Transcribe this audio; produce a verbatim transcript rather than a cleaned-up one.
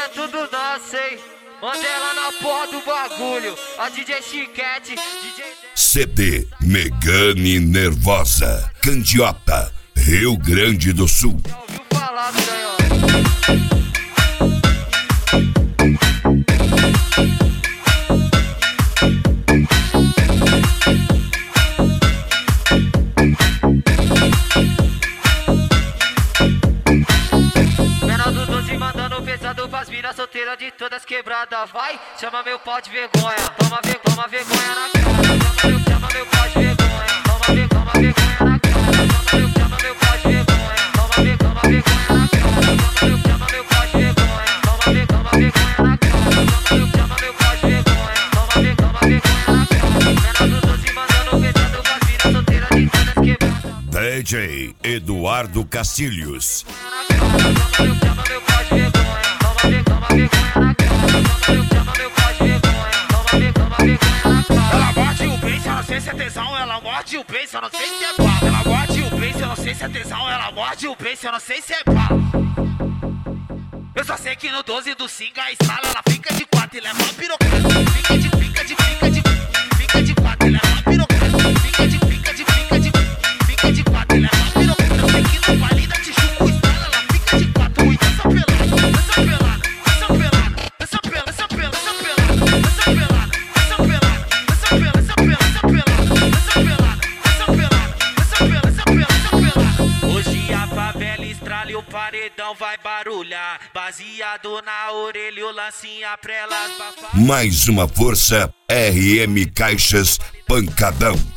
é tudo nosso, hein? Mandela na porra do bagulho. A D J Chiquete, D J... C D Megane Nervosa, Candiota, Rio Grande do Sul. Já ouviu falar, Canhão? Menor doze mandando pesado pras minas solteiras de todas quebradas. Vai, chama meu pau de vergonha. Toma, ver, toma vergonha na cara. Chama meu, chama meu pau de vergonha. Toma, ver, toma vergonha na cara. Chama meu, chama meu pau de vergonha. Toma, ver, toma vergonha na cara. Chama meu, chama meu pau de vergonha. Toma, ver, toma vergonha na cara. Chama meu, chama meu pau de vergonha. Toma, ver, toma vergonha na cara. Menor doze mandando pesado pras minas solteiras de todas quebradas. D J Eduardo Castilhos. Chama meu pau de vergonha. Toma, ver, toma vergonha na cara. Chama meu, chama meu pau de vergonha. Toma, ver, toma vergonha na cara. Ela morde o beijo, eu não sei se é tesão. Ela morde o beijo, eu não sei se é bala. Ela morde o beijo, eu não sei se é tesão. Ela morde o beijo, eu não sei se é bala. Eu só sei que no doze do Singa a escala ela fica de quatro e leva uma pirocada. Fica de, fica de, fica de, fica de quatro e leva uma pirocada. Fica de, fica de, fica de, fica de quatro e leva uma pirocada. Eu sei que no baile da Tijuca o escala ela fica de quatro e dança pelada, dança pelada, dança pelada, dança pelada, dança pelada, dança pelada, dança pelada, dança pelada, dança pelada, dança pelada, dança pelada, dança pelada, dança pelada, dança pelada, dança pelada. Hoje a favela estrala e o paredão vai barulhar. Baseado na orelha, o lancinha pra elas bafar. Mais uma força, R M Caixas Pancadão.